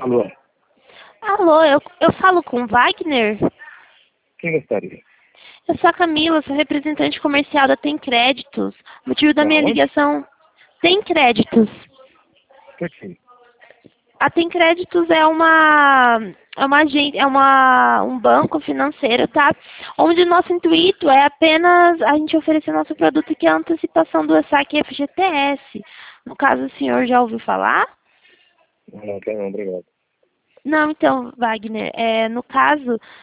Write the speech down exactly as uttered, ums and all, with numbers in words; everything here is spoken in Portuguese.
Alô, Alô, eu, eu falo com Wagner? quem gostaria? Eu sou a Camila, sou representante comercial da Tem Créditos. O motivo da Da minha onde? ligação... Tem Créditos. Por quê? A Tem Créditos é uma... É uma agência, é uma, um banco financeiro, tá? Onde o nosso intuito é apenas a gente oferecer nosso produto que é a antecipação do saque F G T S. No caso, o senhor já ouviu falar? Não, quer não, obrigado. Não, então, Wagner, é, no caso,